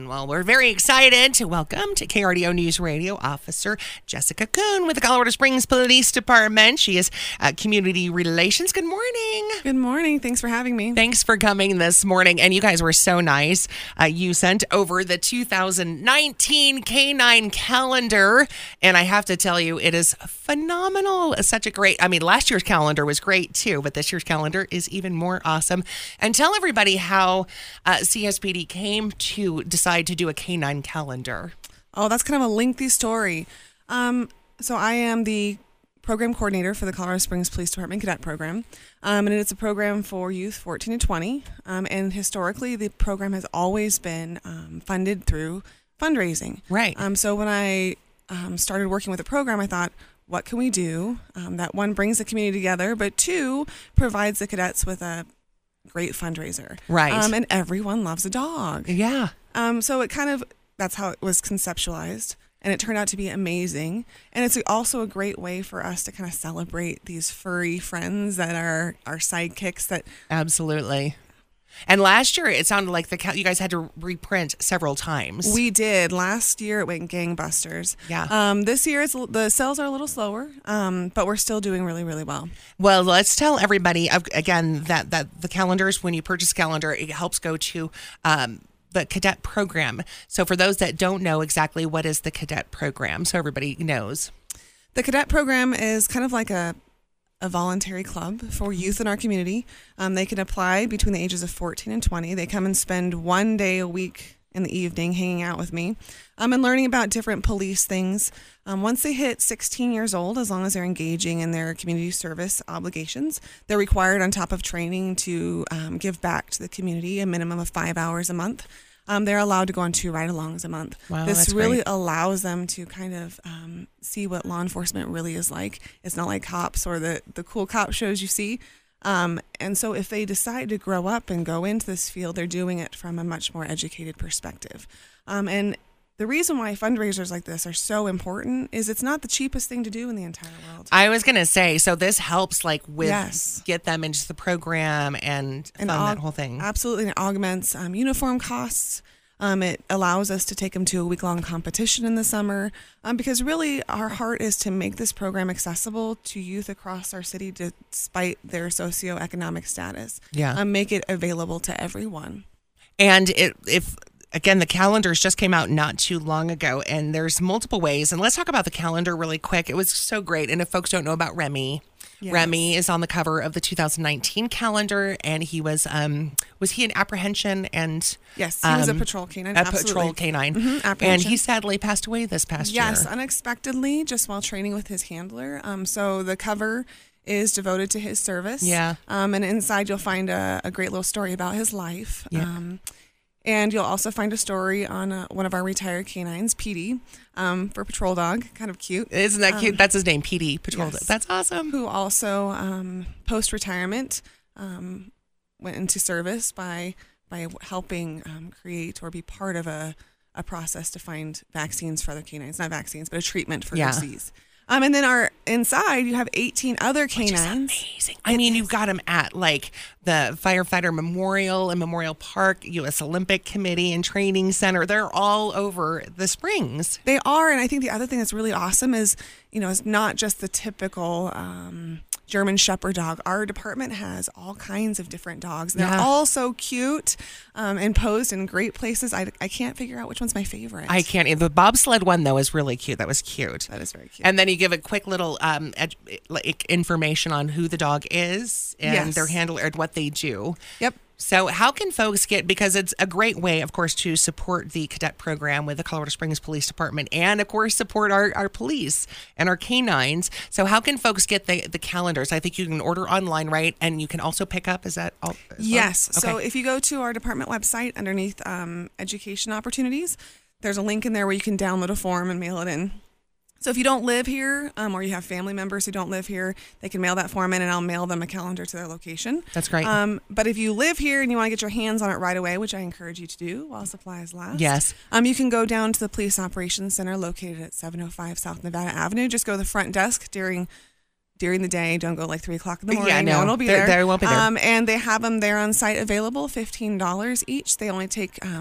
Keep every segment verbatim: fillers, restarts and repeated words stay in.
And well, we're very excited to welcome to K R D O News Radio Officer Jessica Kuhn with the Colorado Springs Police Department. She is uh, Community Relations. Good morning. Good morning. Thanks for having me. Thanks for coming this morning. And you guys were so nice. Uh, you sent over the two thousand nineteen K nine calendar. And I have to tell you, it is phenomenal. It's such a great, I mean, last year's calendar was great too, but this year's calendar is even more awesome. And tell everybody how uh, C S P D came to decide to do a K nine calendar. Oh, that's kind of a lengthy story. Um, so I am the program coordinator for the Colorado Springs Police Department Cadet Program. Um, and it's a program for youth fourteen to twenty. Um, and historically, the program has always been um, funded through fundraising. Right. Um, so when I um, started working with the program, I thought, what can we do um, that one brings the community together, but two provides the cadets with a great fundraiser. Right. Um, and everyone loves a dog. Yeah. Um, so it kind of, that's how it was conceptualized. And it turned out to be amazing. And it's also a great way for us to kind of celebrate these furry friends that are our sidekicks that. Absolutely. And last year, it sounded like the you guys had to reprint several times. We did. Last year, it went gangbusters. Yeah. Um, this year, it's, the sales are a little slower, um, but we're still doing really, really well. Well, let's tell everybody, again, that, that the calendars, when you purchase a calendar, it helps go to um, the cadet program. So for those that don't know exactly what is the cadet program, so everybody knows. The cadet program is kind of like a a voluntary club for youth in our community. Um, they can apply between the ages of fourteen and twenty. They come and spend one day a week in the evening hanging out with me um, and learning about different police things. Um, once they hit sixteen years old, as long as they're engaging in their community service obligations, they're required on top of training to um, give back to the community a minimum of five hours a month. Um, they're allowed to go on two ride-alongs a month. Wow, this that's really great. allows them to kind of um, see what law enforcement really is like. It's not like cops or the, the cool cop shows you see. Um, and so if they decide to grow up and go into this field, they're doing it from a much more educated perspective. Um, and the reason why fundraisers like this are so important is it's not the cheapest thing to do in the entire world. I was going to say, so this helps like with Yes. get them into the program and, And fund aug- that whole thing. Absolutely. It augments um, uniform costs. Um, it allows us to take them to a week-long competition in the summer um, because really our heart is to make this program accessible to youth across our city despite their socioeconomic status. Yeah. Um, make it available to everyone. And it, if, again, the calendars just came out not too long ago, and there's multiple ways. And let's talk about the calendar really quick. It was so great. And if folks don't know about Remy, yes. Remy is on the cover of the two thousand nineteen calendar, and he was, um, was he an apprehension and Yes, he was a um, patrol canine. a absolutely. patrol canine, Mhm, and apprehension. he sadly passed away this past Yes, year. unexpectedly, just while training with his handler. Um, so the cover is devoted to his service. Yeah. Um, and inside you'll find a, a great little story about his life. Yeah. Um, and you'll also find a story on uh, one of our retired canines, Petey, um, for patrol dog. Kind of cute. Isn't that cute? Um, That's his name, P D, Patrol. yes. That's awesome. Who also, um, post-retirement, um, went into service by by helping um, create or be part of a, a process to find vaccines for other canines. Not vaccines, but a treatment for Yeah. disease. Um, and then our inside, you have eighteen other Which is canines. amazing. I mean, you've got them at like the Firefighter Memorial and Memorial Park, U S Olympic Committee and Training Center. They're all over the Springs. They are, and I think the other thing that's really awesome is, you know, it's not just the typical um, German Shepherd dog. Our department has all kinds of different dogs. They're Yeah. all so cute um, and posed in great places. I, I can't figure out which one's my favorite. I can't. The bobsled one, though, is really cute. That was cute. That is very cute. And then you give a quick little um, ed- like information on who the dog is and Yes. their handler and what they do. Yep. So how can folks get, because it's a great way, of course, to support the cadet program with the Colorado Springs Police Department and, of course, support our, our police and our canines. So how can folks get the, the calendars? I think you can order online, right? And you can also pick up. Is that all? Yes. Okay. So if you go to our department website underneath um, education opportunities, there's a link in there where you can download a form and mail it in. So if you don't live here um, or you have family members who don't live here, they can mail that form in and I'll mail them a calendar to their location. That's great. Um, but if you live here and you want to get your hands on it right away, which I encourage you to do while supplies last. Yes. Um, you can go down to the Police Operations Center located at seven oh five South Nevada Avenue. Just go to the front desk during during the day. Don't go like three o'clock in the morning. Yeah, no, no one will be They're- there. they won't be there. Um, and they have them there on site available, fifteen dollars each. They only take um,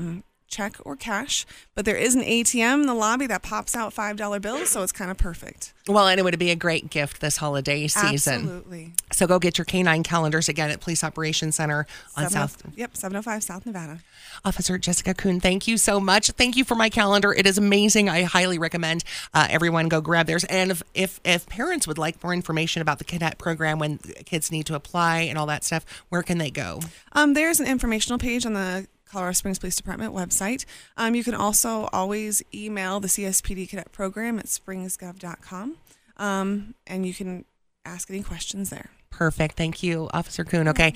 check or cash, but there is an A T M in the lobby that pops out five dollar bills, so it's kind of perfect. Well, and it would be a great gift this holiday season. Absolutely. So go get your K nine calendars again at Police Operations Center on South. Yep, seven oh five South Nevada. Officer Jessica Kuhn, thank you so much. Thank you for my calendar. It is amazing. I highly recommend uh, everyone go grab theirs. And if, if if parents would like more information about the cadet program, when kids need to apply and all that stuff, where can they go? Um, there's an informational page on the Colorado Springs Police Department website. Um, you can also always email the C S P D Cadet Program at springs gov dot com, um, and you can ask any questions there. Perfect. Thank you, Officer Kuhn. Okay.